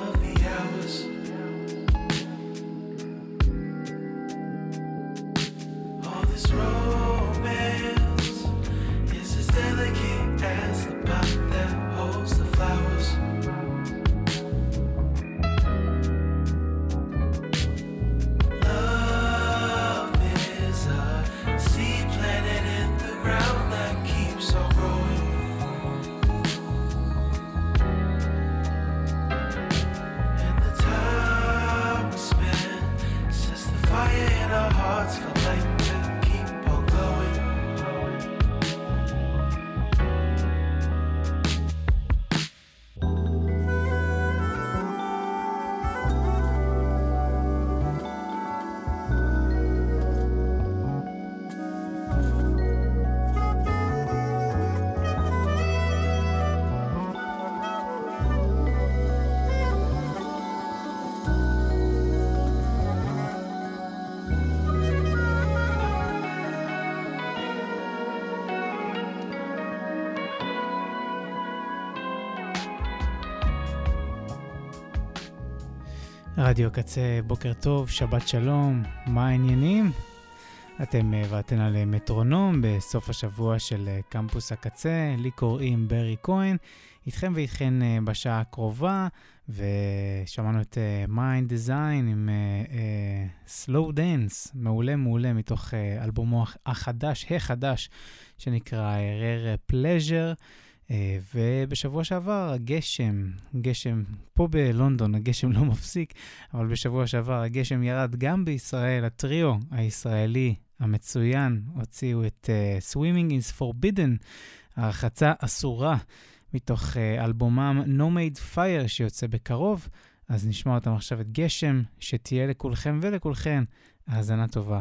of the hours. All this romance is as delicate as the pot that holds the flowers. Love is a seed planted in the ground that keeps on growing. And the time we spend sets the fire in our hearts for light to keep on glowing. רדיו קצה, בוקר טוב, שבת שלום, מה העניינים? אתם ואתן על מטרונום בסוף השבוע של קמפוס הקצה, לי קוראים ברי כהן, איתכם ואיתכן בשעה הקרובה, ושמענו את Mind Design עם Slow Dance, מעולה מתוך אלבומו החדש, שנקרא Rare Pleasure, ובשבוע שעבר הגשם פה בלונדון, הגשם לא מפסיק, אבל בשבוע שעבר הגשם ירד גם בישראל. הטריו הישראלי המצוין הוציאו את Swimming is Forbidden, הרחצה אסורה, מתוך אלבומם No Made Fire שיוצא בקרוב. אז נשמע אותם עכשיו את גשם, שתהיה לכולכם ולכולכן האזנה טובה.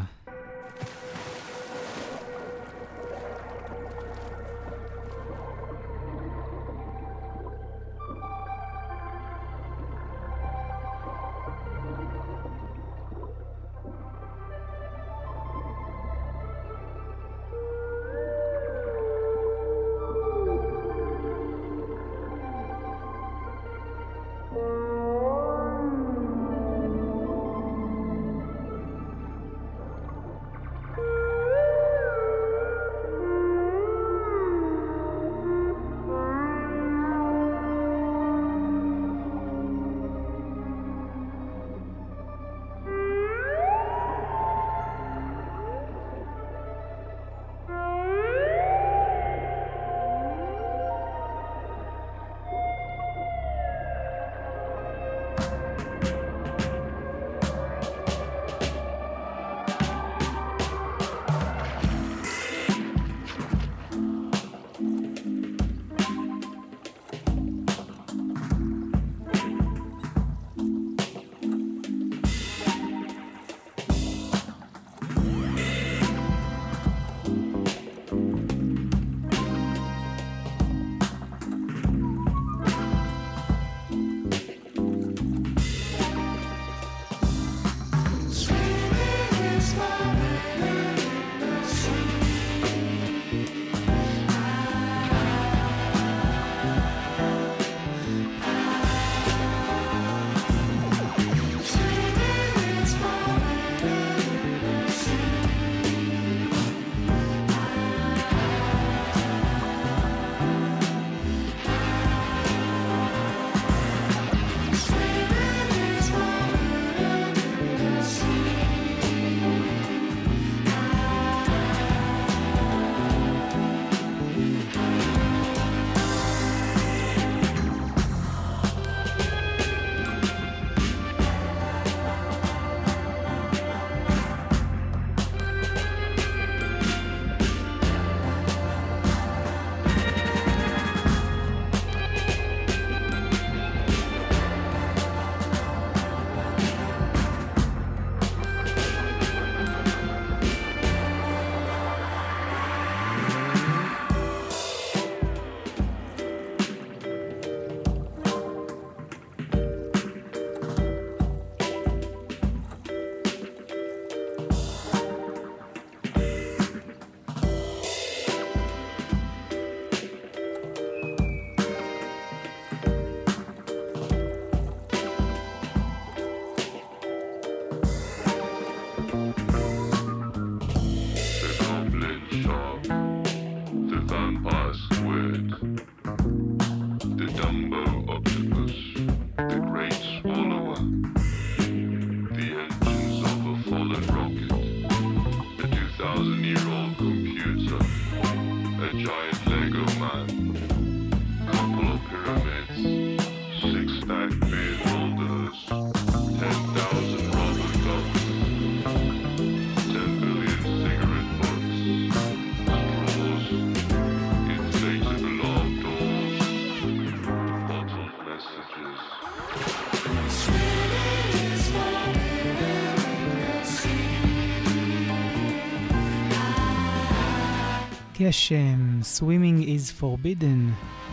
גשם, Swimming is forbidden.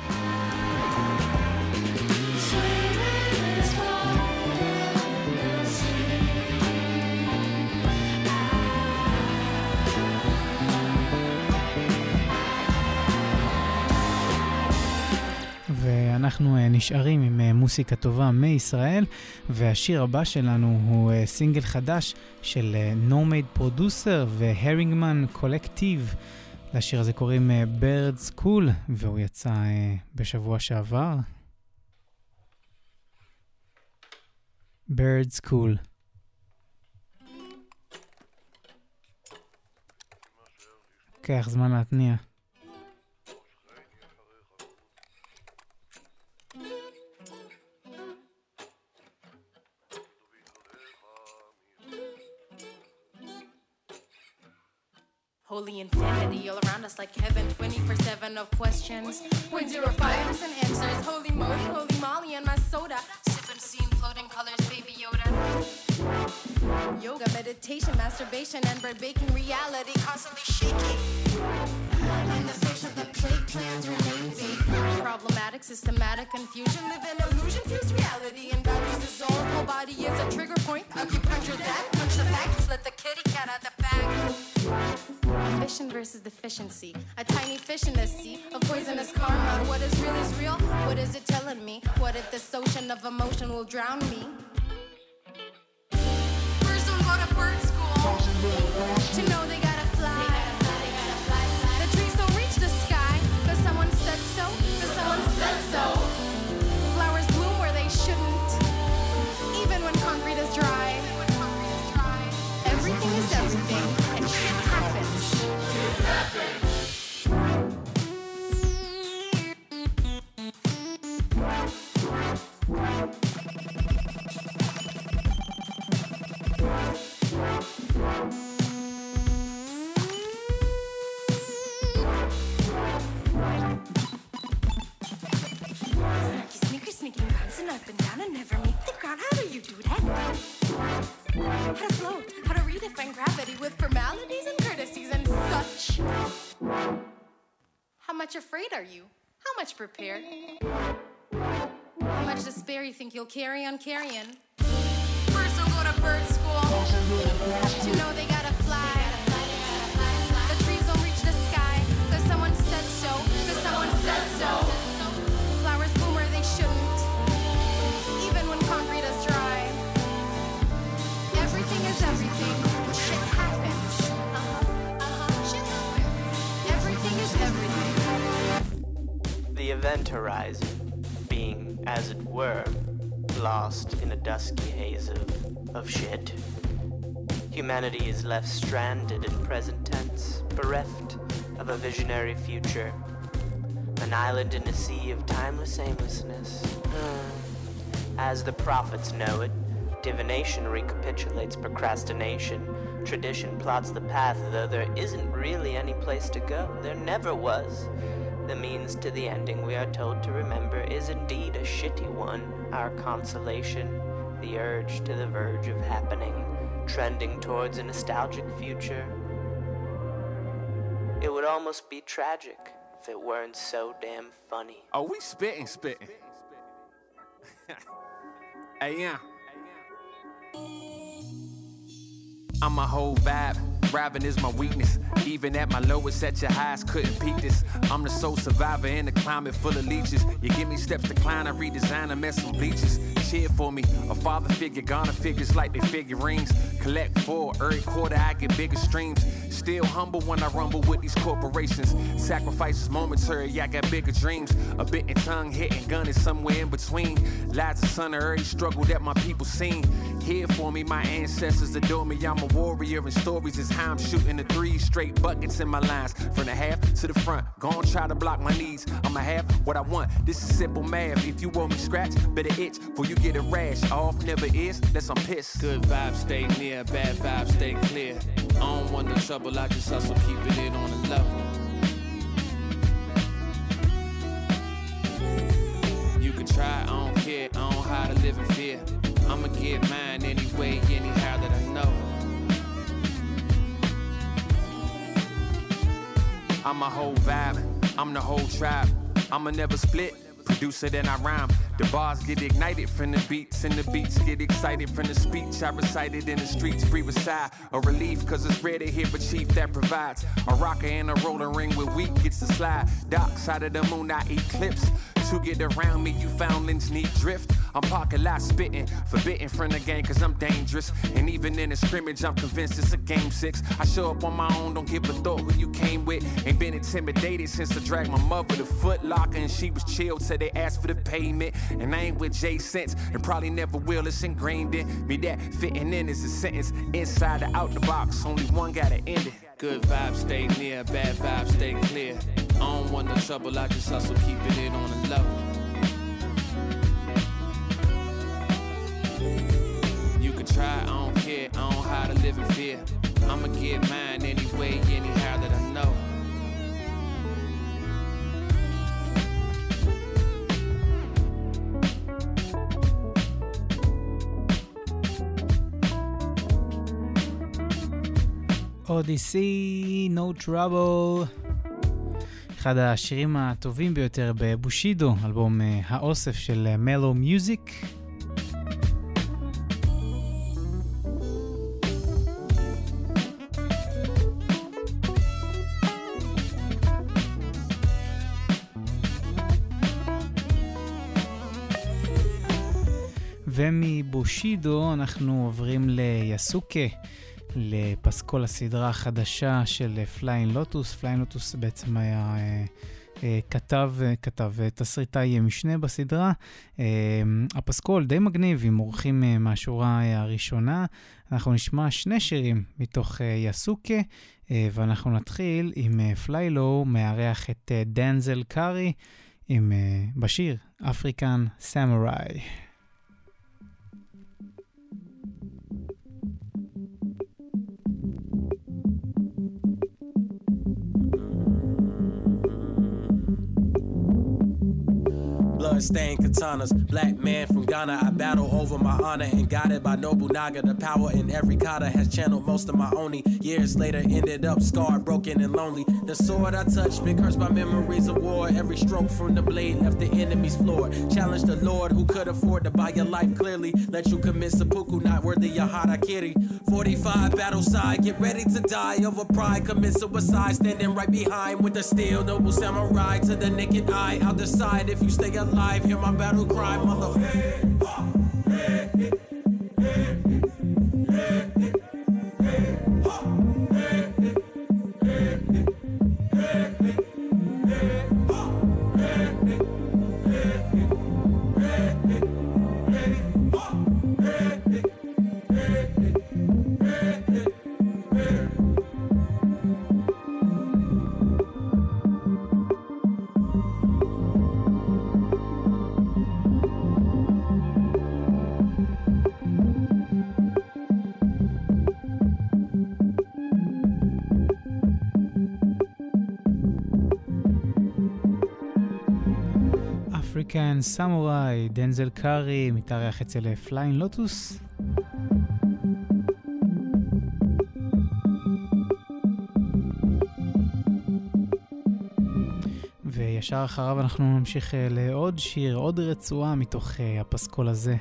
ואנחנו נשארים עם מוסיקה טובה מישראל, והשיר הבא שלנו הוא סינגל חדש של No Made Producer והרינגמן קולקטיב. לשיר הזה קוראים Birds Cool, והוא יצא בשבוע שעבר. Birds Cool. לוקח זמן להתניע. Holy infinity all around us like heaven, 24/7 of questions, 0.05% answers. Holy moly and my soda, sipping scene, floating colors, baby Yoda. Yoga, meditation, masturbation, and bread baking, reality constantly shaking. In the face of the plague, plans remain vague. Problematic, systematic confusion, live in illusion, fuse reality, and values dissolve. Whole body is a trigger point. Acupuncture that, punch the facts, let the kitty cat out the bag. Ambition versus deficiency, a tiny fish in the sea of poisonous karma. What is real? What is it telling me? What if this ocean of emotion will drown me? Birds don't go to bird school to know they gotta fly. The trees don't reach the sky, cause someone said so, Flowers bloom where they shouldn't, even when concrete is dry. Everything is everything, and shit happens. Sneaking, bouncing up and down and never meet the ground. How do you do that? How to float, how to redefine gravity with formalities and courtesies and such. How much afraid are you? How much prepared? How much despair you think you'll carry on carrying? Birds don't go to bird school to know they gotta fly. The trees don't reach the sky, cause someone said so, Flowers bloom where they shouldn't, even when concrete is dry. Everything is everything, shit happens. Shit happens. Everything is everything. The event horizon, being, as it were, lost in a dusky haze of shit. Humanity is left stranded in present tense, bereft of a visionary future. An island in a sea of timeless aimlessness. As the prophets know it, divination recapitulates procrastination. Tradition plots the path, though there isn't really any place to go. There never was. The means to the ending, we are told to remember, is indeed a shitty one. Our consolation, the urge to the verge of happening, trending towards a nostalgic future. It would almost be tragic if it weren't so damn funny. Oh, we spitting. Hey, yeah. I'm a whole vibe. Rapping is my weakness. Even at my lowest, at your highest, couldn't peak this. I'm the sole survivor in a climate full of leeches. You give me steps to climb, I redesign them as some bleachers. Cheer for me, a father figure, gonna figures like they figurines. Collect for every quarter, I get bigger streams. Still humble when I rumble with these corporations. Sacrifices momentary, I got bigger dreams. A bitten tongue, hitting gun is somewhere in between. Lies the son of every struggle that my people seen. Here for me, my ancestors adore me. I'm a warrior, and stories is how I'm shooting the 3 straight buckets in my lines. From the half to the front, gon' try to block my knees. I'ma have what I want, this is simple math. If you want me scratch, better itch, before you get a rash. Off never is, that's I'm pissed. Good vibes stay near, bad vibes stay clear. I don't want no trouble, I just hustle, keeping it on the low. You can try, I don't care, I don't how to live in fear. I'ma get mine anyway, anyhow that I know. I'm a whole vibe, I'm the whole tribe. I'ma never split, produce it and I rhyme. The bars get ignited from the beats, and the beats get excited from the speech I recited in the streets. Breathe a sigh, a relief, cause it's rare to hear a chief that provides a rocker and a roller ring with wheat gets to slide. Dark side of the moon, I eclipse. To get around me, you foundlings need drift. I'm parking lot spitting, forbidden from the game cause I'm dangerous. And even in a scrimmage, I'm convinced it's a game 6. I show up on my own, don't give a thought who you came with. Ain't been intimidated since I dragged my mother to Foot Locker and she was chilled till they asked for the payment. And I ain't with Jay since, and probably never will. It's ingrained in me that fitting in is a sentence. Inside or out the box, only one gotta end it. Good vibes stay near, bad vibes stay clear. I don't want no trouble, I just hustle, keeping it on the low. You can try, I don't care, I don't hide to live in fear. I'ma get mine anyway, anyhow that I know. Odyssey, No Trouble. אחד השירים הטובים ביותר בבושידו, אלבום האוסף של מלו מיוזיק. ומבושידו אנחנו עוברים ליסוקה, לפסקול הסדרה החדשה של פליין לוטוס. פליין לוטוס בעצם היה כתב תסריטאי משנה בסדרה. הפסקול די מגניב עם אורחים מהשורה הראשונה. אנחנו נשמע 2 שירים מתוך יסוקה, ואנחנו נתחיל עם פליילו מארח את דנזל קארי עם בשיר אפריקן סמוראי. Blood-stained katanas, black man from Ghana. I battle over my honor and guided by Nobunaga. The power in every kata has channeled most of my oni. Years later, ended up scarred, broken, and lonely. The sword I touched, been cursed by memories of war. Every stroke from the blade left the enemy's floored. Challenged the Lord who could afford to buy your life clearly. Let you commit seppuku, not worthy of harakiri. 45 battle side, get ready to die over pride. Commit suicide, standing right behind with the steel. Noble samurai to the naked eye. I'll decide if you stay alive. Hear my battle cry, motherfucker. African Samurai, דנזל קארי, מתארח אצל פליין לוטוס. וישר אחריו אנחנו נמשיך לעוד שיר, עוד רצועה מתוך הפסקול הזה.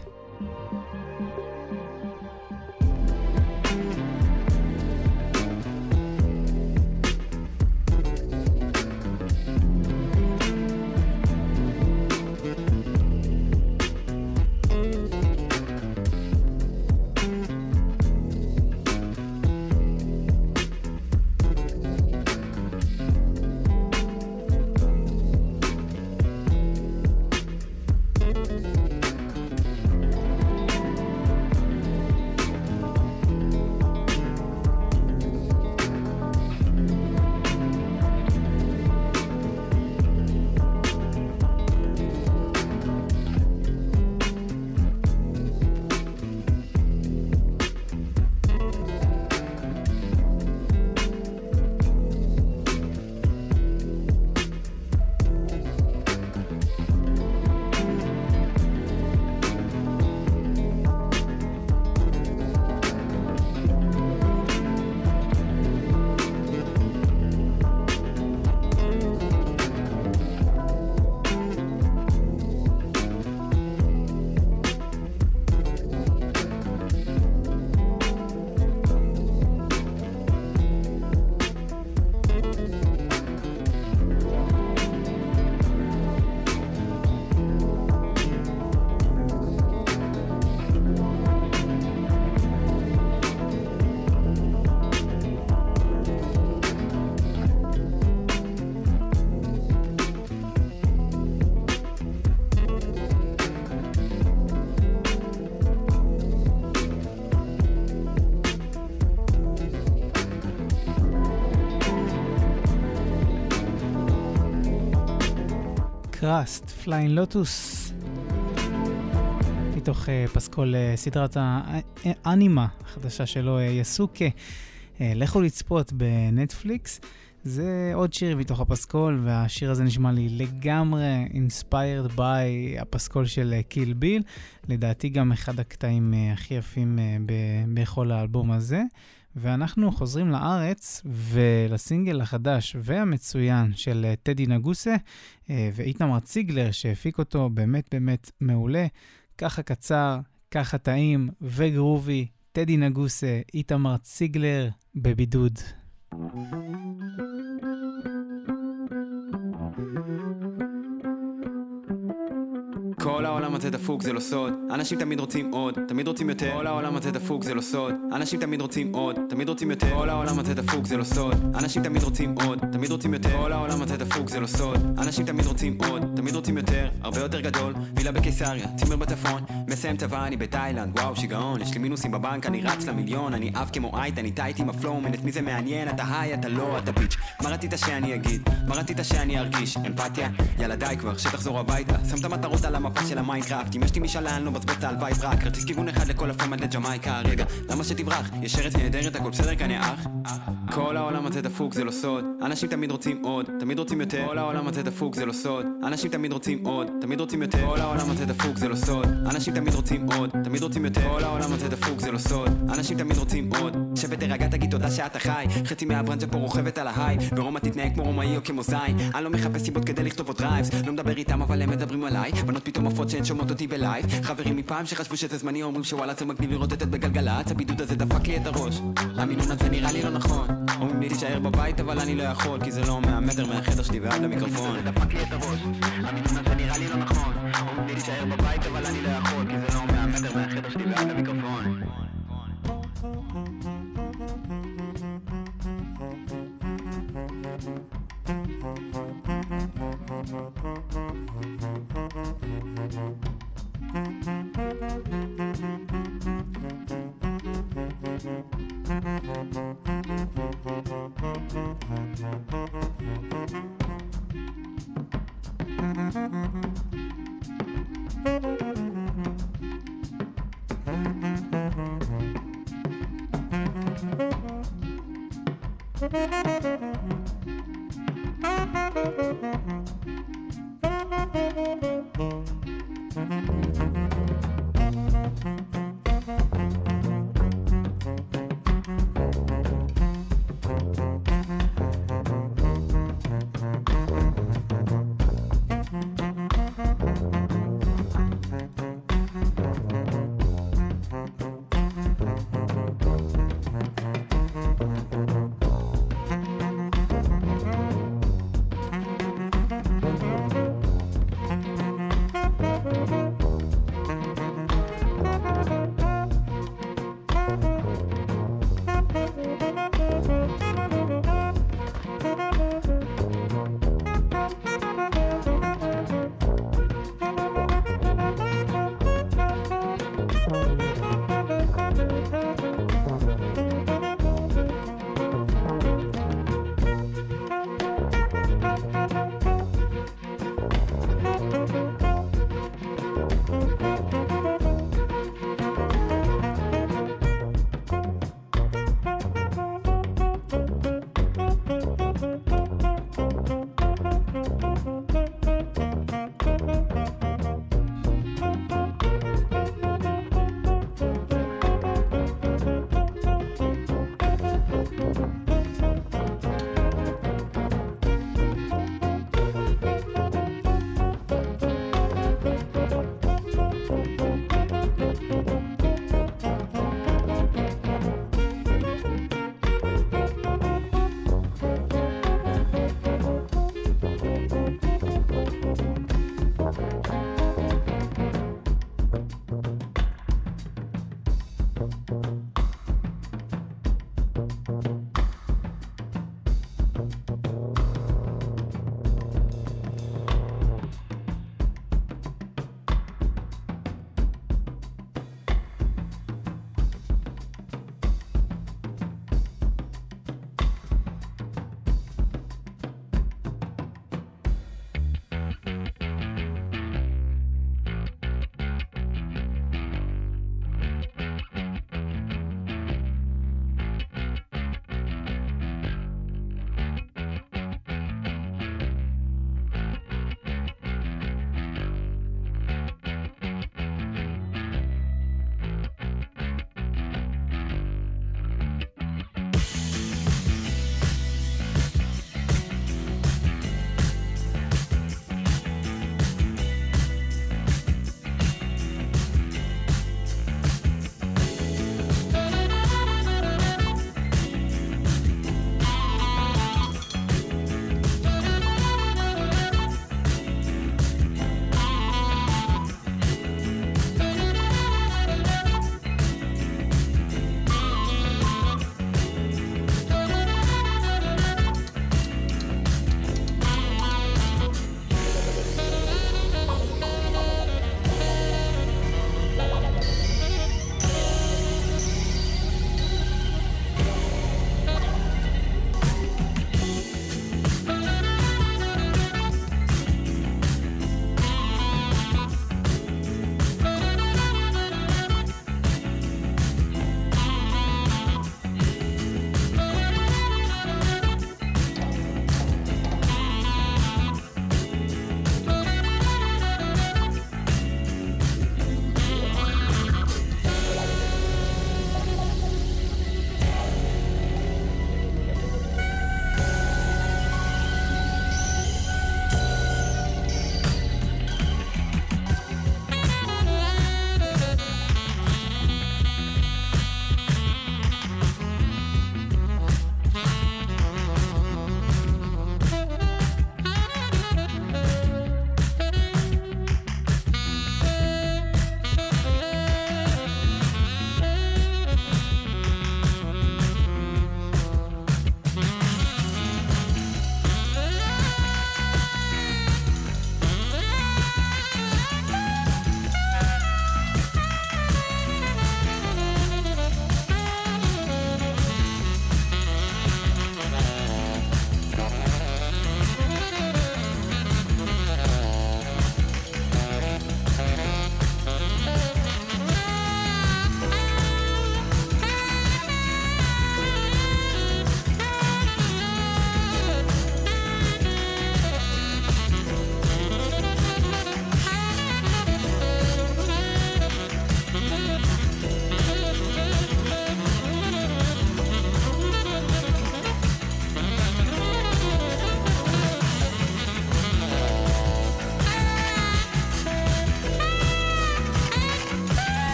טראסט, פליינג לוטוס, מתוך פסקול סדרת האנימה החדשה שלו, יסוקה. לכו לצפות בנטפליקס. זה עוד שיר מתוך הפסקול, והשיר הזה נשמע לי לגמרי inspired by הפסקול של קיל ביל. לדעתי גם אחד הקטעים הכי יפים בכל האלבום הזה. ואנחנו חוזרים לארץ ולסינגל החדש והמצוין של טדי נגוסה ואיתמר ציגלר שהפיק אותו, באמת באמת מעולה. ככה קצר, ככה טעים וגרובי. טדי נגוסה, איתמר ציגלר בבידוד. כל העולם הזה דפוק, זה לא סוד. אנשים תמיד רוצים עוד, תמיד רוצים יותר. כל העולם הזה דפוק, זה לא סוד. אנשים תמיד רוצים עוד, תמיד רוצים יותר. כל העולם הזה דפוק, זה לא סוד. אנשים תמיד רוצים עוד, תמיד רוצים יותר. כל העולם הזה דפוק, זה לא סוד. אנשים תמיד רוצים עוד, תמיד רוצים יותר. הרבה יותר גדול, וילה בקיסריה, צימר בצפון. מסיים צבא, אני בתאילנד, וואו שיגעון. יש לי מינוסים בבנק, אני רץ למיליון. אני אף כמו אייט, אני טייט עם הפלואו. את מי זה מעניין, אתה היי, אתה לא, אתה ביץ'. מה רצית שאני אגיד? מה רצית שאני ארגיש? אמפתיה? יאללה די כבר, שתחזור הביתה. שם את המטרות על המפה של המיינקראפט. אם יש לי משאלה, לא בזבז את ההלוואי ברק. כרטיס כיוון אחד לכל הפעם עד לג'מייקה. רגע, למה שתברח? יש ארץ נהדרת, הכל בסדר כאן יא אח. כל העולם הזה דפוק, זה לא סוד. אנשים תמיד רוצים עוד, תמיד רוצים יותר. כל העולם הזה דפוק, זה לא סוד. אנשים תמיד רוצים עוד, תמיד רוצים יותר. כל העולם הזה דפוק, זה לא סוד. אנשים תמיד רוצים עוד, תמיד רוצים יותר. כל העולם הזה דפוק, זה לא סוד. אנשים תמיד רוצים עוד. שבת תרגע, תגיד תודה שאתה חי. חצי מהברנז'ה פה רוכבת על ההיי. ברומא תתנהג כמו רומאי או כמו זין. אני לא מחפש סיבות כדי לכתוב עוד רייבס. לא מדבר איתם אבל הם מדברים עליי. בנות פתאום עפות שהן שומעות אותי בלייב. חברים מפעם שחשבו שזה זמני אומרים שוואלה זה מגניב לראות את בגלגלצ. הבידוד הזה דפק לי את הראש. המינון הזה נראה לי לא נכון. אומרים לי להישאר בבית אבל אני לא יכול כי זה לא 100 מטר מהחדר שלי ועד למיקרופון. זה דפק לי את הראש. המינון הזה נראה לי לא נכון. אומרים לי להישאר בבית אבל אני לא יכול כי זה לא 100 מטר מהחדר שלי ועד למיקרופון.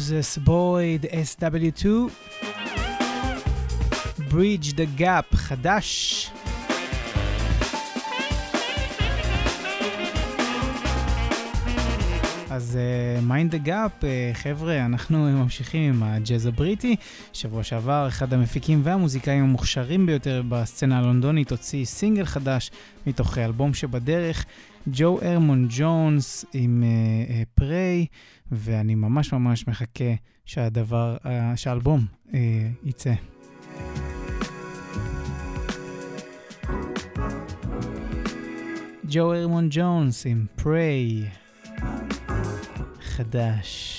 Moses Boyd, SW2, Bridge the Gap, חדש. אז Mind the Gap, חבר'ה, אנחנו ממשיכים עם הג'אז הבריטי. שבוע שעבר, אחד המפיקים והמוזיקאים המוכשרים ביותר בסצנה הלונדונית הוציא סינגל חדש מתוך אלבום שבדרך, ג'ו הרמון ג'ונס עם פריי, ואני ממש ממש מחכה שהאלבום יצא. ג'ו הרמון ג'ונס עם פריי חדש.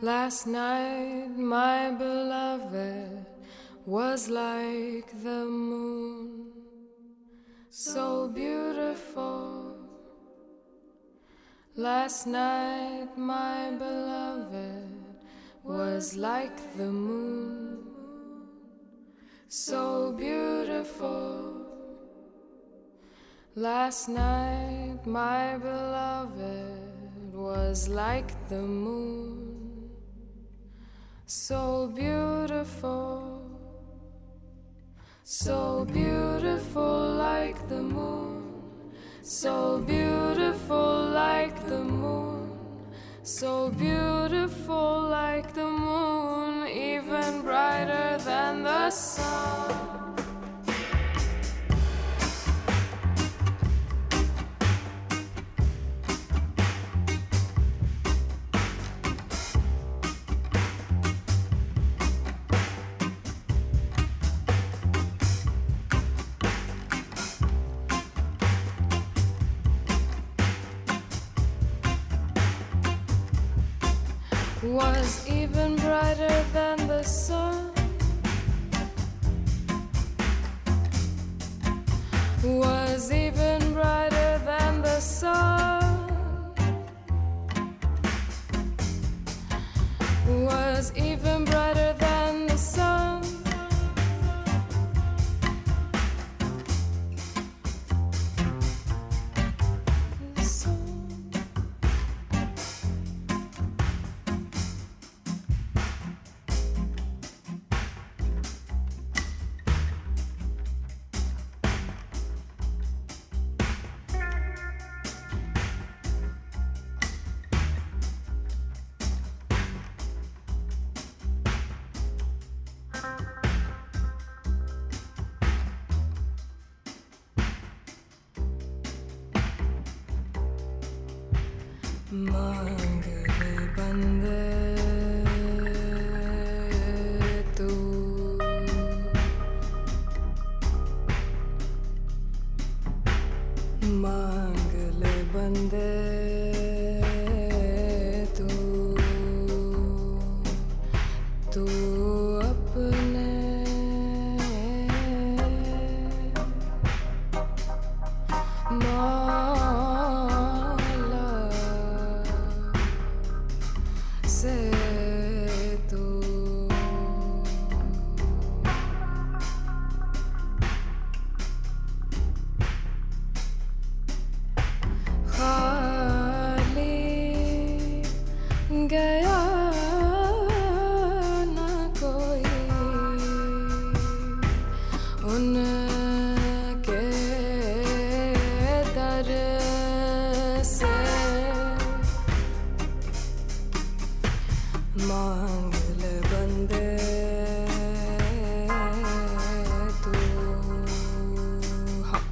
Last night my beloved was like the moon, so beautiful. Last night my beloved was like the moon, so beautiful. Last night my beloved was like the moon, so beautiful. So beautiful like the moon, so beautiful like the moon, so beautiful like the moon, even brighter than the sun. Was even brighter than the sun, was even brighter than the sun, was even brighter than the sun. Mangale bande tu, mangale bande tu, tu apne गया न कोई उनके दर से, मांग ले बंदे तू। हाँ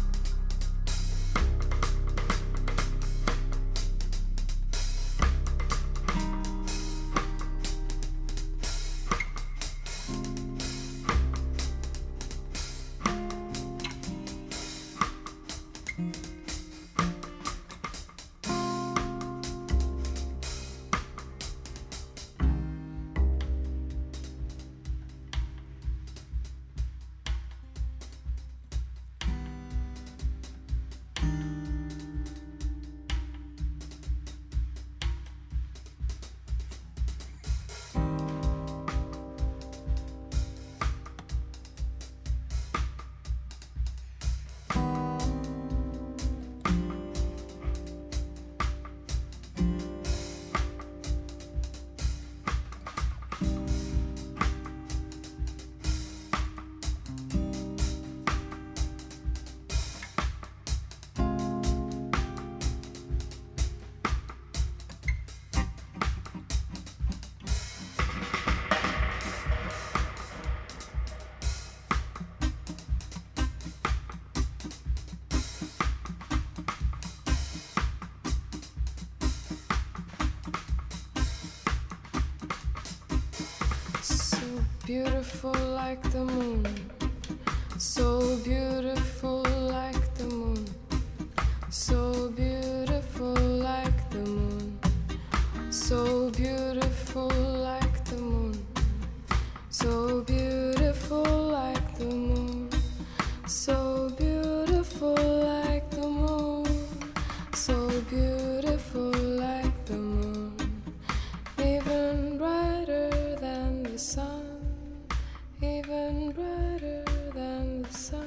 beautiful like the moon, so beautiful like the moon, so beautiful like the moon, so so beautiful like the moon, so beautiful like the moon, so beautiful like the moon, so beautiful like the moon, even brighter than the sun, even brighter than the sun.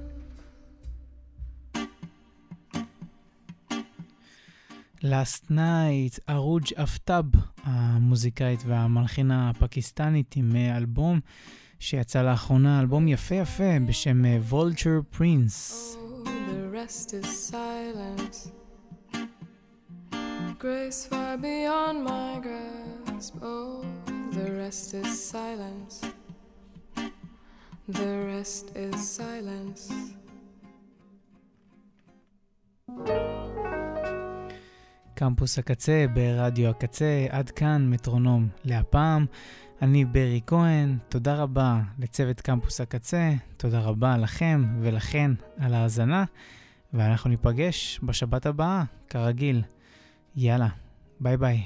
Last Night, ארוג' אפטאב, המוזיקאית והמלחינה הפקיסטנית עם אלבום שיצא לאחרונה, אלבום יפה יפה בשם Vulture Prince. Oh, the rest is silence, grace far beyond my grasp. Oh, the rest is silence, the rest is silence. קמפוס הקצה ברדיו הקצה, עד כאן מטרונום להפעם. אני ברי כהן, תודה רבה לצוות קמפוס הקצה, תודה רבה לכם ולכן על ההאזנה, ואנחנו ניפגש בשבת הבאה, כרגיל. יאללה, ביי ביי.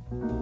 Thank